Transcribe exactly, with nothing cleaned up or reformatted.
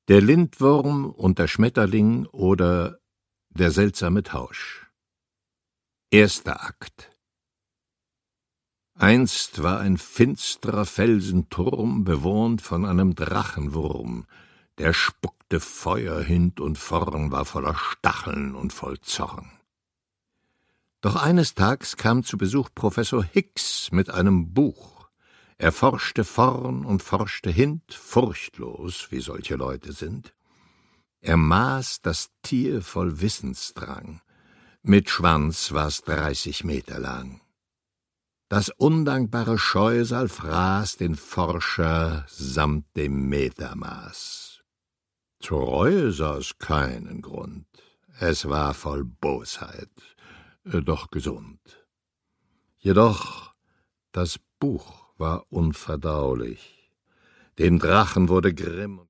Der Lindwurm und der Schmetterling oder der seltsame Tausch. Erster Akt. Einst war ein finsterer Felsenturm bewohnt von einem Drachenwurm, der spuckte Feuer hin und vorn, war voller Stacheln und voll Zorn. Doch eines Tags kam zu Besuch Professor Hicks mit einem Buch. Er forschte vorn und forschte hint, furchtlos, wie solche Leute sind. Er maß das Tier voll Wissensdrang. Mit Schwanz war's dreißig Meter lang. Das undankbare Scheusal fraß den Forscher samt dem Metermaß. Zur Reue sah es keinen Grund. Es war voll Bosheit, doch gesund. Jedoch das Buch war unverdaulich. Dem Drachen wurde Grimm